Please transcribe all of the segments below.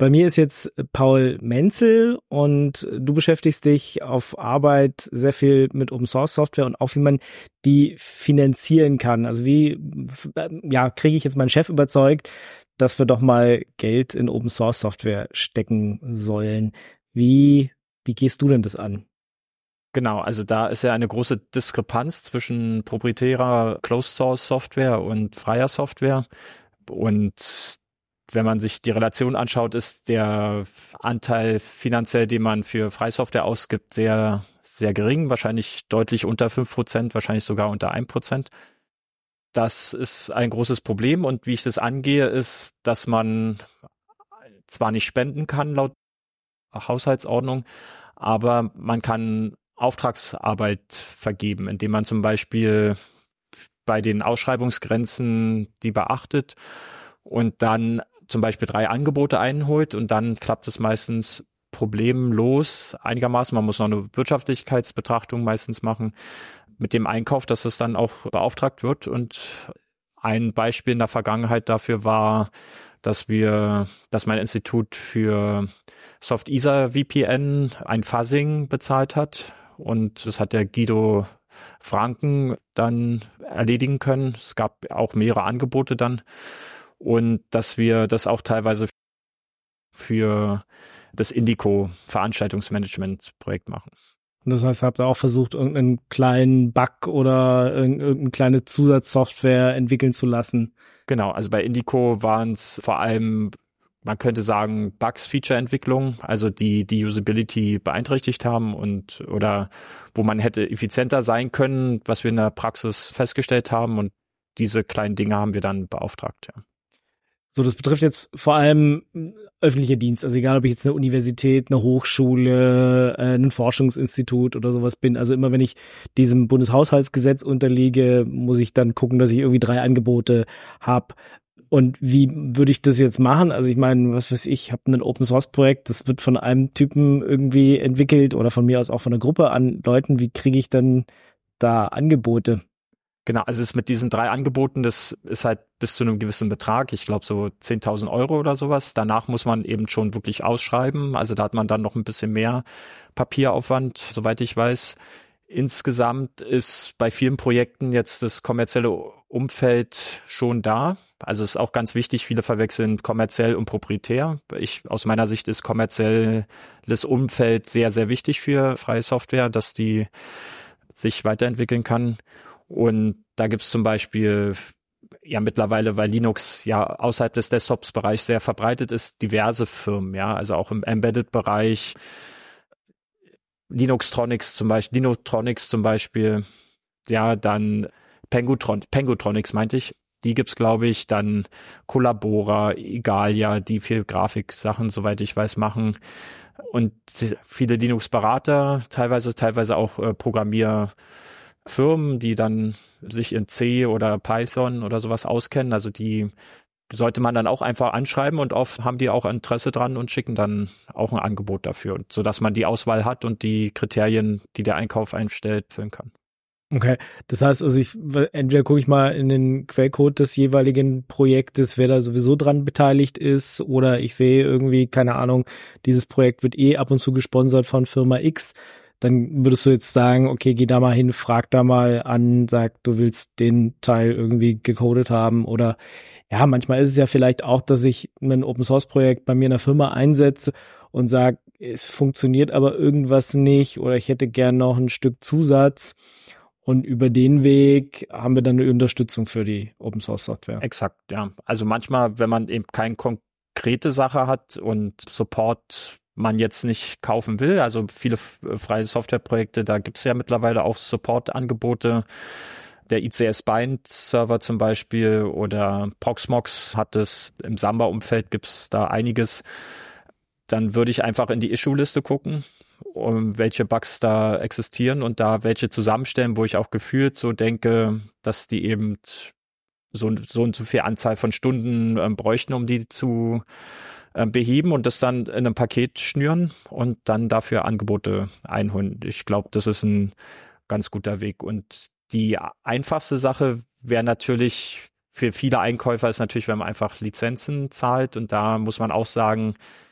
Bei mir ist jetzt Paul Menzel und du beschäftigst dich auf Arbeit sehr viel mit Open-Source-Software und auch wie man die finanzieren kann. Also wie kriege ich jetzt meinen Chef überzeugt, dass wir doch mal Geld in Open-Source-Software stecken sollen. Wie gehst du denn das an? Genau, also da ist ja eine große Diskrepanz zwischen proprietärer Closed-Source-Software und freier Software. Und wenn man sich die Relation anschaut, ist der Anteil finanziell, den man für Freisoftware ausgibt, sehr, sehr gering, wahrscheinlich deutlich unter 5%, wahrscheinlich sogar unter 1%. Das ist ein großes Problem und wie ich das angehe, ist, dass man zwar nicht spenden kann laut Haushaltsordnung, aber man kann Auftragsarbeit vergeben, indem man zum Beispiel bei den Ausschreibungsgrenzen die beachtet und dann zum Beispiel 3 Angebote einholt und dann klappt es meistens problemlos einigermaßen. Man muss noch eine Wirtschaftlichkeitsbetrachtung meistens machen mit dem Einkauf, dass es dann auch beauftragt wird. Und ein Beispiel in der Vergangenheit dafür war, dass mein Institut für Soft-ISA VPN ein Fuzzing bezahlt hat. Und das hat der Guido Franken dann erledigen können. Es gab auch mehrere Angebote dann. Und dass wir das auch teilweise für das Indico Veranstaltungsmanagement-Projekt machen. Und das heißt, habt ihr auch versucht, irgendeinen kleinen Bug oder irgendeine kleine Zusatzsoftware entwickeln zu lassen? Genau, also bei Indico waren es vor allem, man könnte sagen, Bugs, Feature-Entwicklung, also die Usability beeinträchtigt haben oder wo man hätte effizienter sein können, was wir in der Praxis festgestellt haben, und diese kleinen Dinge haben wir dann beauftragt, ja. So, das betrifft jetzt vor allem öffentliche Dienst, also egal, ob ich jetzt eine Universität, eine Hochschule, ein Forschungsinstitut oder sowas bin. Also immer, wenn ich diesem Bundeshaushaltsgesetz unterliege, muss ich dann gucken, dass ich irgendwie 3 Angebote habe. Und wie würde ich das jetzt machen? Also ich meine, was weiß ich habe ein Open-Source-Projekt, das wird von einem Typen irgendwie entwickelt oder von mir aus auch von einer Gruppe an Leuten. Wie kriege ich dann da Angebote? Genau, also es mit diesen 3 Angeboten, das ist halt bis zu einem gewissen Betrag, ich glaube so 10.000 Euro oder sowas. Danach muss man eben schon wirklich ausschreiben, also da hat man dann noch ein bisschen mehr Papieraufwand, soweit ich weiß. Insgesamt ist bei vielen Projekten jetzt das kommerzielle Umfeld schon da. Also es ist auch ganz wichtig, viele verwechseln kommerziell und proprietär. Aus meiner Sicht ist kommerzielles Umfeld sehr, sehr wichtig für freie Software, dass die sich weiterentwickeln kann. Und da gibt's zum Beispiel ja mittlerweile, weil Linux ja außerhalb des Desktops-Bereichs sehr verbreitet ist, diverse Firmen, ja, also auch im Embedded-Bereich, Linuxtronics zum Beispiel, ja, dann Pengutronics meinte ich, die gibt's, glaube ich, dann Collabora, Igalia, die viel Grafiksachen, soweit ich weiß, machen, und viele Linux-Berater, teilweise auch Programmierfirmen, die dann sich in C oder Python oder sowas auskennen, also die sollte man dann auch einfach anschreiben und oft haben die auch Interesse dran und schicken dann auch ein Angebot dafür, und so dass man die Auswahl hat und die Kriterien, die der Einkauf einstellt, füllen kann. Okay, das heißt also, entweder gucke ich mal in den Quellcode des jeweiligen Projektes, wer da sowieso dran beteiligt ist, oder ich sehe irgendwie, keine Ahnung, dieses Projekt wird ab und zu gesponsert von Firma X. Dann würdest du jetzt sagen, okay, geh da mal hin, frag da mal an, sag, du willst den Teil irgendwie gecodet haben, oder ja, manchmal ist es ja vielleicht auch, dass ich ein Open-Source-Projekt bei mir in der Firma einsetze und sage, es funktioniert aber irgendwas nicht oder ich hätte gern noch ein Stück Zusatz. Und über den Weg haben wir dann eine Unterstützung für die Open-Source-Software. Exakt, ja. Also manchmal, wenn man eben keine konkrete Sache hat und Support man jetzt nicht kaufen will, also viele freie Softwareprojekte, da gibt's ja mittlerweile auch Support-Angebote. Der ICS-Bind-Server zum Beispiel oder Proxmox hat es, im Samba-Umfeld gibt's da einiges. Dann würde ich einfach in die Issue-Liste gucken, welche Bugs da existieren und da welche zusammenstellen, wo ich auch gefühlt so denke, dass die eben so und so viel Anzahl von Stunden bräuchten, um die zu beheben, und das dann in einem Paket schnüren und dann dafür Angebote einholen. Ich glaube, das ist ein ganz guter Weg. Und die einfachste Sache wäre natürlich für viele Einkäufer ist natürlich, wenn man einfach Lizenzen zahlt, und da muss man auch sagen,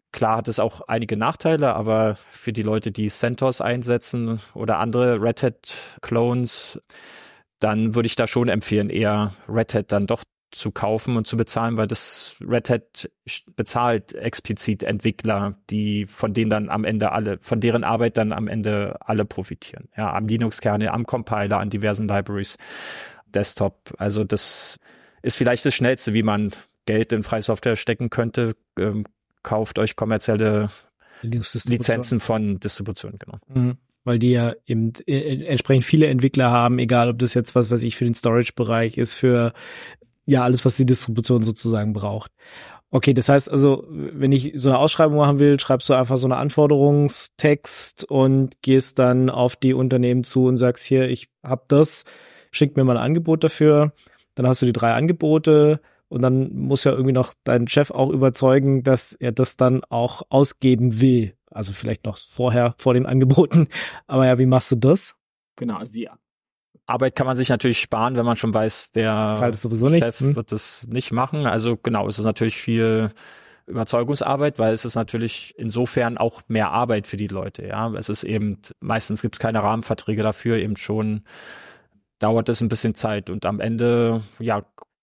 Klar hat es auch einige Nachteile, aber für die Leute, die CentOS einsetzen oder andere Red Hat Clones, dann würde ich da schon empfehlen, eher Red Hat dann doch zu kaufen und zu bezahlen, weil das Red Hat bezahlt explizit Entwickler, von deren Arbeit dann am Ende alle profitieren. Ja, am Linux-Kernel, am Compiler, an diversen Libraries, Desktop. Also das ist vielleicht das Schnellste, wie man Geld in freie Software stecken könnte. Kauft euch kommerzielle Lizenzen von Distributionen, genau. Mhm. Weil die ja eben entsprechend viele Entwickler haben, egal ob das jetzt was weiß ich für den Storage-Bereich ist, für ja alles, was die Distribution sozusagen braucht. Okay, das heißt also, wenn ich so eine Ausschreibung machen will, schreibst du einfach so eine Anforderungstext und gehst dann auf die Unternehmen zu und sagst hier, ich hab das, schick mir mal ein Angebot dafür. Dann hast du die 3 Angebote und dann muss ja irgendwie noch dein Chef auch überzeugen, dass er das dann auch ausgeben will. Also vielleicht noch vorher, vor den Angeboten. Aber ja, wie machst du das? Genau, also die Arbeit kann man sich natürlich sparen, wenn man schon weiß, der Chef wird das nicht machen. Also genau, es ist natürlich viel Überzeugungsarbeit, weil es ist natürlich insofern auch mehr Arbeit für die Leute. Ja, es ist eben, meistens gibt es keine Rahmenverträge dafür, eben schon dauert es ein bisschen Zeit und am Ende, ja,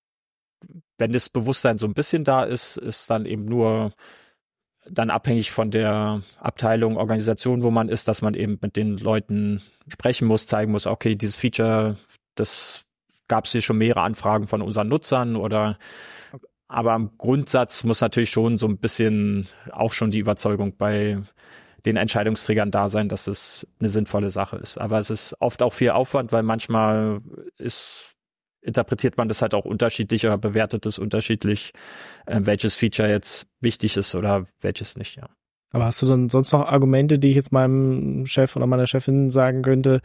wenn das Bewusstsein so ein bisschen da ist, ist dann eben nur dann abhängig von der Abteilung, Organisation, wo man ist, dass man eben mit den Leuten sprechen muss, zeigen muss, okay, dieses Feature, das gab es hier schon mehrere Anfragen von unseren Nutzern aber im Grundsatz muss natürlich schon so ein bisschen auch schon die Überzeugung bei den Entscheidungsträgern da sein, dass es eine sinnvolle Sache ist. Aber es ist oft auch viel Aufwand, weil manchmal interpretiert man das halt auch unterschiedlich oder bewertet es unterschiedlich, welches Feature jetzt wichtig ist oder welches nicht, ja. Aber hast du dann sonst noch Argumente, die ich jetzt meinem Chef oder meiner Chefin sagen könnte,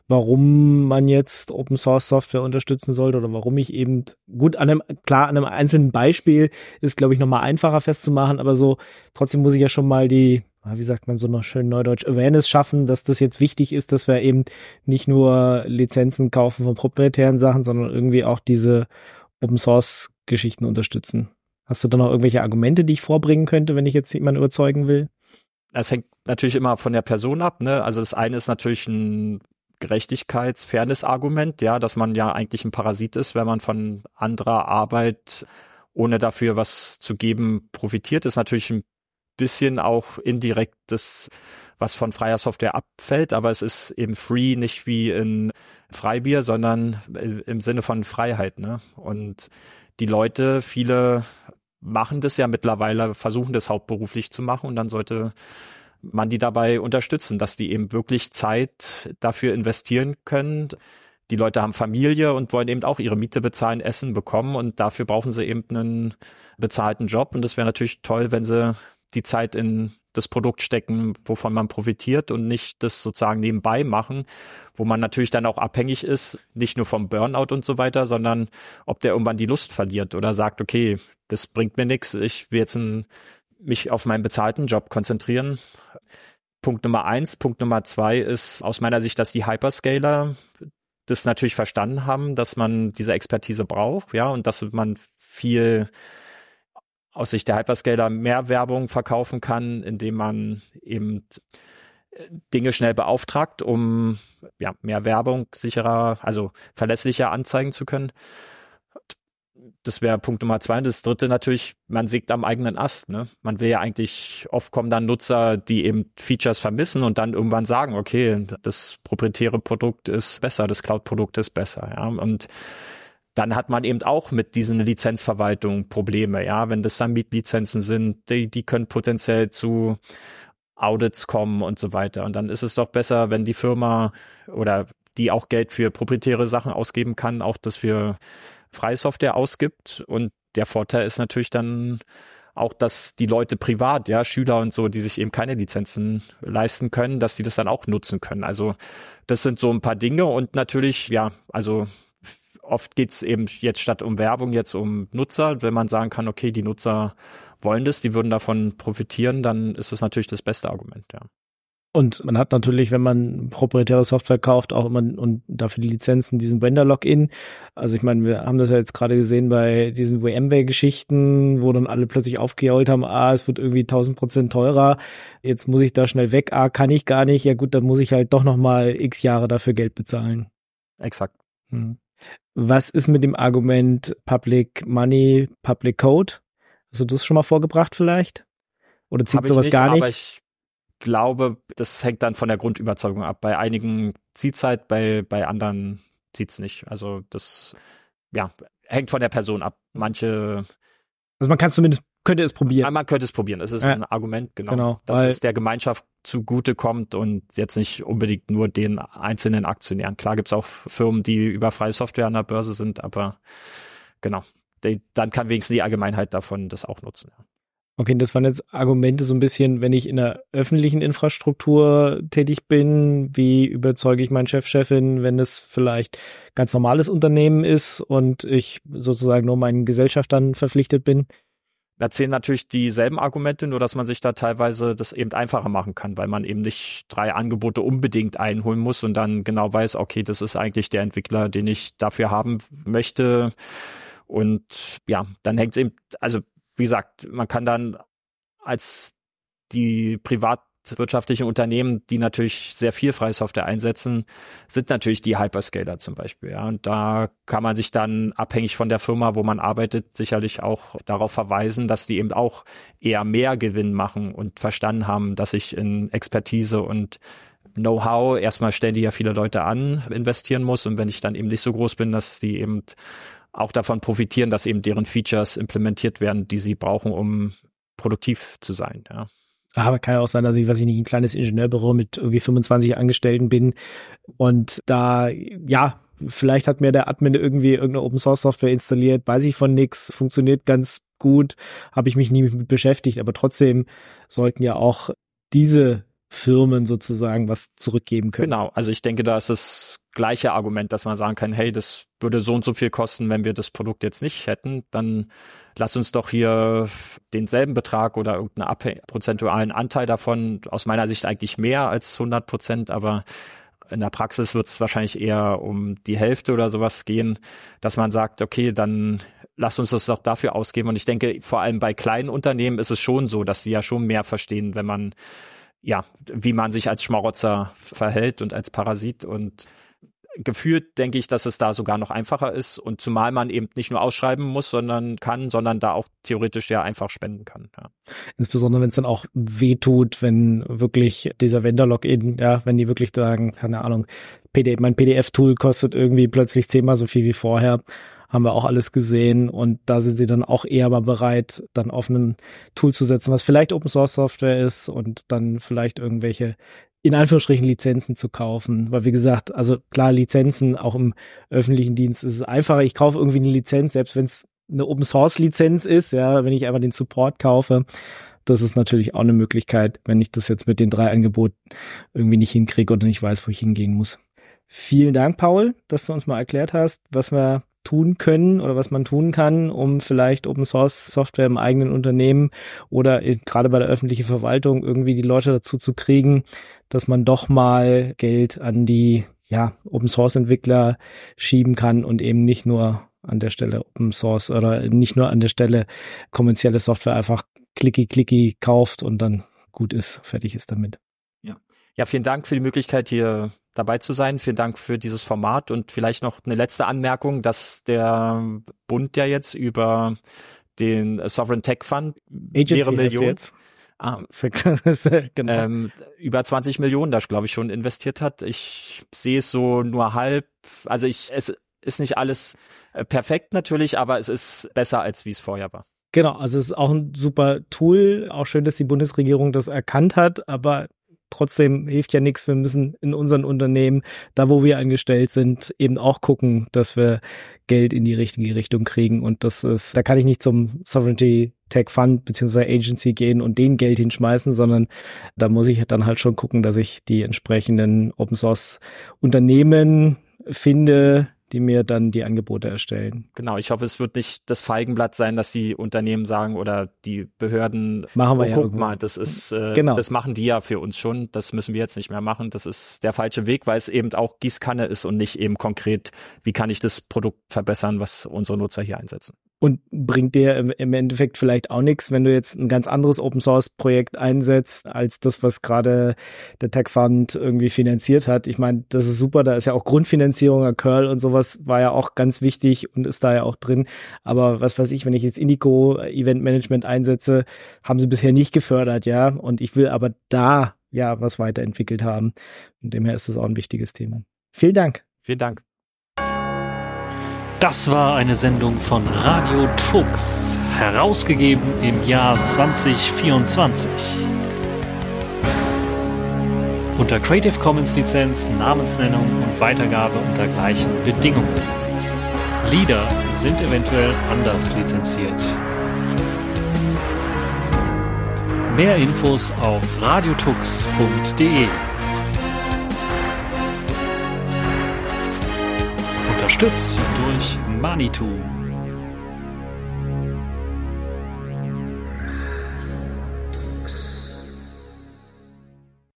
warum man jetzt Open Source Software unterstützen sollte oder warum ich eben, gut, an einem einzelnen Beispiel ist, glaube ich, nochmal einfacher festzumachen, aber so, trotzdem muss ich ja schon mal wie sagt man so noch schön neudeutsch, Awareness schaffen, dass das jetzt wichtig ist, dass wir eben nicht nur Lizenzen kaufen von proprietären Sachen, sondern irgendwie auch diese Open Source Geschichten unterstützen. Hast du da noch irgendwelche Argumente, die ich vorbringen könnte, wenn ich jetzt jemanden überzeugen will? Das hängt natürlich immer von der Person ab, ne? Also das eine ist natürlich ein Gerechtigkeits-Fairness-Argument, ja, dass man ja eigentlich ein Parasit ist, wenn man von anderer Arbeit, ohne dafür was zu geben, profitiert. Das ist natürlich ein bisschen auch indirekt das, was von freier Software abfällt, aber es ist eben free, nicht wie in Freibier, sondern im Sinne von Freiheit, ne? Und die Leute, viele machen das ja mittlerweile, versuchen das hauptberuflich zu machen und dann sollte man die dabei unterstützen, dass die eben wirklich Zeit dafür investieren können. Die Leute haben Familie und wollen eben auch ihre Miete bezahlen, Essen bekommen und dafür brauchen sie eben einen bezahlten Job und das wäre natürlich toll, wenn sie die Zeit in das Produkt stecken, wovon man profitiert und nicht das sozusagen nebenbei machen, wo man natürlich dann auch abhängig ist, nicht nur vom Burnout und so weiter, sondern ob der irgendwann die Lust verliert oder sagt, okay, das bringt mir nichts, ich will jetzt mich auf meinen bezahlten Job konzentrieren. Punkt Nummer 1. Punkt Nummer 2 ist aus meiner Sicht, dass die Hyperscaler das natürlich verstanden haben, dass man diese Expertise braucht, ja, und dass man viel aus Sicht der Hyperscaler mehr Werbung verkaufen kann, indem man eben Dinge schnell beauftragt, um ja mehr Werbung sicherer, also verlässlicher anzeigen zu können. Das wäre Punkt Nummer 2. Und das dritte natürlich, man sägt am eigenen Ast, ne? Man will ja eigentlich, oft kommen dann Nutzer, die eben Features vermissen und dann irgendwann sagen, okay, das proprietäre Produkt ist besser, das Cloud-Produkt ist besser, ja. Und dann hat man eben auch mit diesen Lizenzverwaltungen Probleme, ja. Wenn das dann Mietlizenzen sind, die können potenziell zu Audits kommen und so weiter. Und dann ist es doch besser, wenn die Firma oder die auch Geld für proprietäre Sachen ausgeben kann, auch das für freie Software ausgibt. Und der Vorteil ist natürlich dann auch, dass die Leute privat, ja, Schüler und so, die sich eben keine Lizenzen leisten können, dass die das dann auch nutzen können. Also das sind so ein paar Dinge und natürlich, ja, also oft geht's eben jetzt statt um Werbung jetzt um Nutzer. Wenn man sagen kann, okay, die Nutzer wollen das, die würden davon profitieren, dann ist das natürlich das beste Argument, ja. Und man hat natürlich, wenn man proprietäre Software kauft, auch immer und dafür die Lizenzen diesen Vendor-Login. Also ich meine, wir haben das ja jetzt gerade gesehen bei diesen VMware-Geschichten, wo dann alle plötzlich aufgeheult haben, es wird irgendwie 1000% teurer, jetzt muss ich da schnell weg, kann ich gar nicht, ja gut, dann muss ich halt doch nochmal x Jahre dafür Geld bezahlen. Exakt. Was ist mit dem Argument Public Money, Public Code? Hast du das schon mal vorgebracht vielleicht? Oder zieht sowas gar nicht? Aber ich glaube, das hängt dann von der Grundüberzeugung ab. Bei einigen zieht's halt, bei anderen zieht's nicht. Also das, hängt von der Person ab. Also man könnte es probieren. Man könnte es probieren. Es ist ein Argument, genau, dass es der Gemeinschaft zugute kommt und jetzt nicht unbedingt nur den einzelnen Aktionären. Klar gibt's auch Firmen, die über freie Software an der Börse sind, aber genau, dann kann wenigstens die Allgemeinheit davon das auch nutzen. Ja. Okay, das waren jetzt Argumente so ein bisschen, wenn ich in der öffentlichen Infrastruktur tätig bin, wie überzeuge ich meinen Chef, Chefin, wenn es vielleicht ganz normales Unternehmen ist und ich sozusagen nur meinen Gesellschaftern verpflichtet bin? Da zählen natürlich dieselben Argumente, nur dass man sich da teilweise das eben einfacher machen kann, weil man eben nicht 3 Angebote unbedingt einholen muss und dann genau weiß, okay, das ist eigentlich der Entwickler, den ich dafür haben möchte. Und ja, dann hängt es eben, also wie gesagt, man kann dann als die privatwirtschaftlichen Unternehmen, die natürlich sehr viel freie Software einsetzen, sind natürlich die Hyperscaler zum Beispiel. Ja, und da kann man sich dann abhängig von der Firma, wo man arbeitet, sicherlich auch darauf verweisen, dass die eben auch eher mehr Gewinn machen und verstanden haben, dass ich in Expertise und Know-how, erstmal stellen die ja viele Leute an, investieren muss. Und wenn ich dann eben nicht so groß bin, dass die eben auch davon profitieren, dass eben deren Features implementiert werden, die sie brauchen, um produktiv zu sein. Ja. Aber kann ja auch sein, dass ich, ein kleines Ingenieurbüro mit irgendwie 25 Angestellten bin und da, vielleicht hat mir der Admin irgendwie irgendeine Open-Source-Software installiert, weiß ich von nix, funktioniert ganz gut, habe ich mich nie mit beschäftigt, aber trotzdem sollten ja auch diese Firmen sozusagen was zurückgeben können. Genau, also ich denke, da ist das gleiche Argument, dass man sagen kann, hey, das würde so und so viel kosten, wenn wir das Produkt jetzt nicht hätten, dann lass uns doch hier denselben Betrag oder irgendeinen prozentualen Anteil davon, aus meiner Sicht eigentlich mehr als 100%, aber in der Praxis wird es wahrscheinlich eher um die Hälfte oder sowas gehen, dass man sagt, okay, dann lasst uns das doch dafür ausgeben. Und ich denke, vor allem bei kleinen Unternehmen ist es schon so, dass die ja schon mehr verstehen, wenn man wie man sich als Schmarotzer verhält und als Parasit, und gefühlt denke ich, dass es da sogar noch einfacher ist, und zumal man eben nicht nur ausschreiben muss, sondern da auch theoretisch ja einfach spenden kann. Ja. Insbesondere wenn es dann auch wehtut, wenn wirklich dieser Vendor-Login, wenn die wirklich sagen, keine Ahnung, mein PDF-Tool kostet irgendwie plötzlich 10-mal so viel wie vorher. Haben wir auch alles gesehen, und da sind sie dann auch eher mal bereit, dann auf ein Tool zu setzen, was vielleicht Open Source Software ist, und dann vielleicht irgendwelche in Anführungsstrichen Lizenzen zu kaufen, weil wie gesagt, also klar, Lizenzen auch im öffentlichen Dienst ist es einfacher. Ich kaufe irgendwie eine Lizenz, selbst wenn es eine Open Source Lizenz ist, wenn ich einfach den Support kaufe. Das ist natürlich auch eine Möglichkeit, wenn ich das jetzt mit den 3 Angeboten irgendwie nicht hinkriege oder nicht weiß, wo ich hingehen muss. Vielen Dank, Paul, dass du uns mal erklärt hast, was wir tun können oder was man tun kann, um vielleicht Open Source Software im eigenen Unternehmen oder gerade bei der öffentlichen Verwaltung irgendwie die Leute dazu zu kriegen, dass man doch mal Geld an die Open Source Entwickler schieben kann und eben nicht nur an der Stelle Open Source oder nicht nur an der Stelle kommerzielle Software einfach klicki kauft und dann gut ist, fertig ist damit. Ja, vielen Dank für die Möglichkeit, hier dabei zu sein. Vielen Dank für dieses Format, und vielleicht noch eine letzte Anmerkung, dass der Bund ja jetzt über den Sovereign Tech Fund mehrere Millionen, genau. Über 20 Millionen da, glaube ich, schon investiert hat. Ich sehe es so nur halb. Also es ist nicht alles perfekt natürlich, aber es ist besser, als wie es vorher war. Genau, also es ist auch ein super Tool. Auch schön, dass die Bundesregierung das erkannt hat, aber trotzdem hilft ja nichts. Wir müssen in unseren Unternehmen, da wo wir angestellt sind, eben auch gucken, dass wir Geld in die richtige Richtung kriegen. Und da kann ich nicht zum Sovereignty Tech Fund bzw. Agency gehen und denen Geld hinschmeißen, sondern da muss ich dann halt schon gucken, dass ich die entsprechenden Open Source Unternehmen finde, die mir dann die Angebote erstellen. Genau, ich hoffe, es wird nicht das Feigenblatt sein, dass die Unternehmen sagen oder die Behörden, machen wir guck mal, das ist, das machen die ja für uns schon, das müssen wir jetzt nicht mehr machen. Das ist der falsche Weg, weil es eben auch Gießkanne ist und nicht eben konkret, wie kann ich das Produkt verbessern, was unsere Nutzer hier einsetzen. Und bringt dir im Endeffekt vielleicht auch nichts, wenn du jetzt ein ganz anderes Open-Source-Projekt einsetzt, als das, was gerade der Tech Fund irgendwie finanziert hat. Ich meine, das ist super, da ist ja auch Grundfinanzierung, Curl und sowas war ja auch ganz wichtig und ist da ja auch drin. Aber was weiß ich, wenn ich jetzt Indico Event Management einsetze, haben sie bisher nicht gefördert, ja. Und ich will aber da ja was weiterentwickelt haben. Von dem her ist das auch ein wichtiges Thema. Vielen Dank. Vielen Dank. Das war eine Sendung von Radio Tux, herausgegeben im Jahr 2024. Unter Creative Commons Lizenz, Namensnennung und Weitergabe unter gleichen Bedingungen. Lieder sind eventuell anders lizenziert. Mehr Infos auf radiotux.de. Unterstützt durch Manitou.